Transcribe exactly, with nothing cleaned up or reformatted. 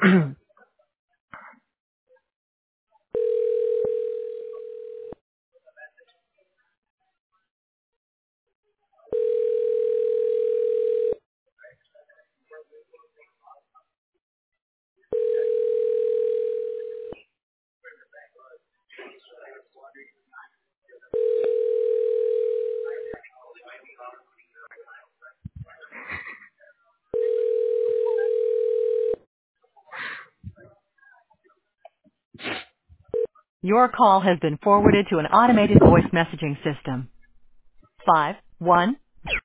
Your call has been forwarded to an automated voice messaging system. Five one